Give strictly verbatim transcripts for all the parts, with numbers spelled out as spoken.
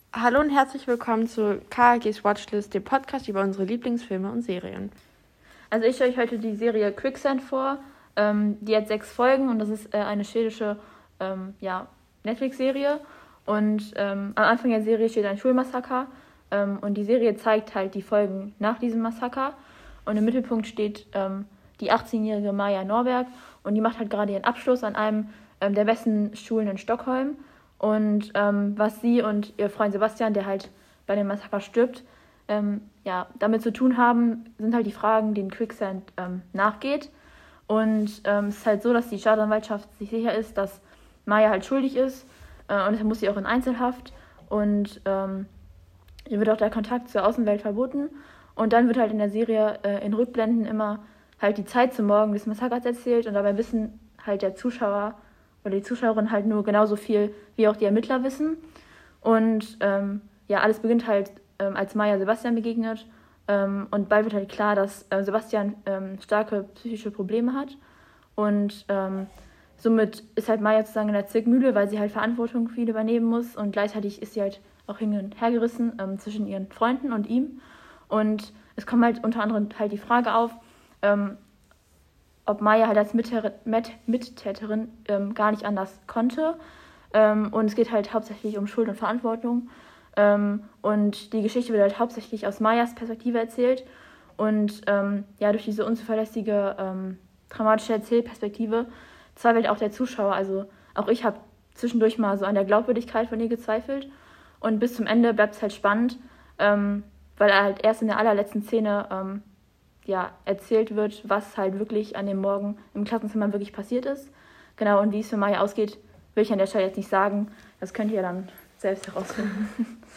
Hallo und herzlich willkommen zu K A Gs Watchlist, dem Podcast über unsere Lieblingsfilme und Serien. Also ich stelle euch heute die Serie Quicksand vor. Ähm, die hat sechs Folgen und das ist äh, eine schwedische ähm, ja, Netflix-Serie. Und ähm, am Anfang der Serie steht ein Schulmassaker. Ähm, und die Serie zeigt halt die Folgen nach diesem Massaker. Und im Mittelpunkt steht ähm, die achtzehnjährige Maja Norberg. Und die macht halt gerade ihren Abschluss an einem ähm, der besten Schulen in Stockholm. Und ähm, was sie und ihr Freund Sebastian, der halt bei dem Massaker stirbt, ähm, ja, damit zu tun haben, sind halt die Fragen, denen Quicksand ähm, nachgeht. Und ähm, es ist halt so, dass die Staatsanwaltschaft sich sicher ist, dass Maya halt schuldig ist. Äh, und deshalb muss sie auch in Einzelhaft. Und ähm, ihr wird auch der Kontakt zur Außenwelt verboten. Und dann wird halt in der Serie äh, in Rückblenden immer halt die Zeit zum Morgen des Massakers erzählt. Und dabei wissen halt der Zuschauer oder die Zuschauerin halt nur genauso viel, wie auch die Ermittler wissen. Und ähm, ja, alles beginnt halt, ähm, als Maya Sebastian begegnet. Ähm, und bald wird halt klar, dass äh, Sebastian ähm, starke psychische Probleme hat. Und ähm, somit ist halt Maya sozusagen in der Zwickmühle, weil sie halt Verantwortung für ihn übernehmen muss. Und gleichzeitig ist sie halt auch hin und her gerissen ähm, zwischen ihren Freunden und ihm. Und es kommt halt unter anderem halt die Frage auf, ähm, ob Maya halt als Mittäterin, Mittäterin ähm, gar nicht anders konnte. Ähm, und es geht halt hauptsächlich um Schuld und Verantwortung. Ähm, und die Geschichte wird halt hauptsächlich aus Mayas Perspektive erzählt. Und ähm, ja, durch diese unzuverlässige, ähm, dramatische Erzählperspektive zweifelt auch der Zuschauer. Also auch ich habe zwischendurch mal so an der Glaubwürdigkeit von ihr gezweifelt. Und bis zum Ende bleibt es halt spannend, ähm, weil er halt erst in der allerletzten Szene ähm, ja, erzählt wird, was halt wirklich an dem Morgen im Klassenzimmer wirklich passiert ist. Genau, und wie es für Maya ausgeht, will ich an der Stelle jetzt nicht sagen. Das könnt ihr dann selbst herausfinden.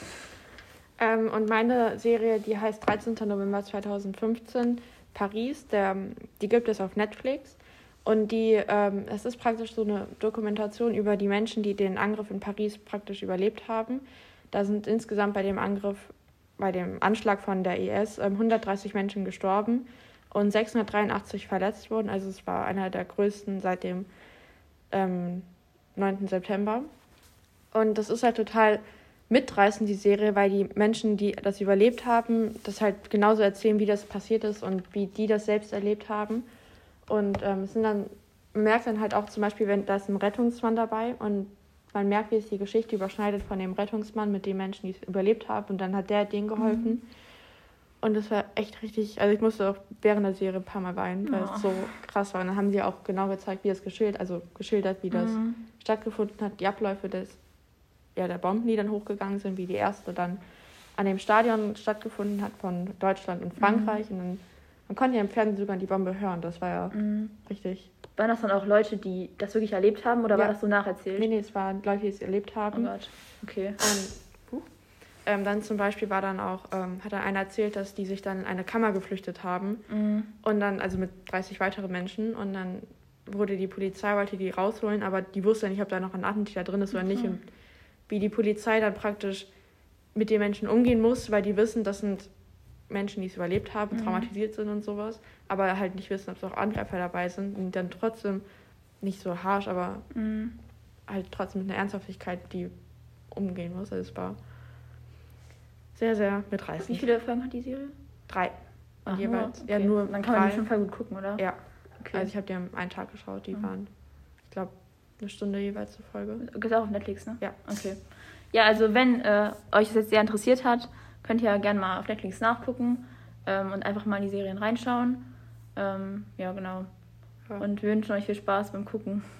ähm, und meine Serie, die heißt dreizehnter November zweitausendfünfzehn, Paris. Der, die gibt es auf Netflix. Und die, ähm, es ist praktisch so eine Dokumentation über die Menschen, die den Angriff in Paris praktisch überlebt haben. Da sind insgesamt bei dem Angriff bei dem Anschlag von der I S ähm, hundertdreißig Menschen gestorben und sechshundertdreiundachtzig verletzt wurden. Also es war einer der größten seit dem ähm, neunten September. Und das ist halt total mitreißend, die Serie, weil die Menschen, die das überlebt haben, das halt genauso erzählen, wie das passiert ist und wie die das selbst erlebt haben. Und ähm, es sind dann, man merkt dann halt auch zum Beispiel, wenn da ist ein Rettungsmann dabei und man merkt, wie es die Geschichte überschneidet von dem Rettungsmann mit den Menschen, die es überlebt haben. Und dann hat der denen geholfen. Mhm. Und das war echt richtig, also ich musste auch während der Serie ein paar Mal weinen, weil oh. es so krass war. Und dann haben sie auch genau gezeigt, wie es geschildert, also geschildert, wie das mhm. stattgefunden hat, die Abläufe des, ja, der Bomben, die dann hochgegangen sind, wie die erste dann an dem Stadion stattgefunden hat von Deutschland und Frankreich. Mhm. Und dann, man konnte ja im Fernsehen sogar die Bombe hören. Das war ja mhm. richtig. Waren das dann auch Leute, die das wirklich erlebt haben, oder ja. war das so nacherzählt? Nee, nee, es waren Leute, die es erlebt haben. Oh Gott, okay. Und uh, ähm, dann zum Beispiel war dann auch, ähm, hat dann einer erzählt, dass die sich dann in eine Kammer geflüchtet haben. Mhm. Und dann, also mit dreißig weiteren Menschen. Und dann wurde die Polizei, wollte die rausholen, aber die wusste nicht, ob da noch ein Attentäter drin ist oder mhm. nicht. Und wie die Polizei dann praktisch mit den Menschen umgehen muss, weil die wissen, das sind Menschen, die es überlebt haben, mhm. traumatisiert sind und sowas, aber halt nicht wissen, ob es auch Angreifer dabei sind und dann trotzdem nicht so harsch, aber mhm. halt trotzdem mit einer Ernsthaftigkeit, die umgehen muss. Also es war sehr, sehr mitreißend. Wie viele Folgen hat die Serie? Drei. Ach, jeweils. Okay. Ja, nur dann kann drei. man die schon voll gut gucken, oder? Ja. Okay. Also ich habe die am einen Tag geschaut, die mhm. waren, ich glaube, eine Stunde jeweils zur Folge. Ist auch auf Netflix, ne? Ja. Okay. Ja, also wenn äh, euch das jetzt sehr interessiert hat, könnt ihr ja gerne mal auf Netflix nachgucken ähm, und einfach mal in die Serien reinschauen. Ähm, ja, genau. Ja. Und wir wünschen euch viel Spaß beim Gucken.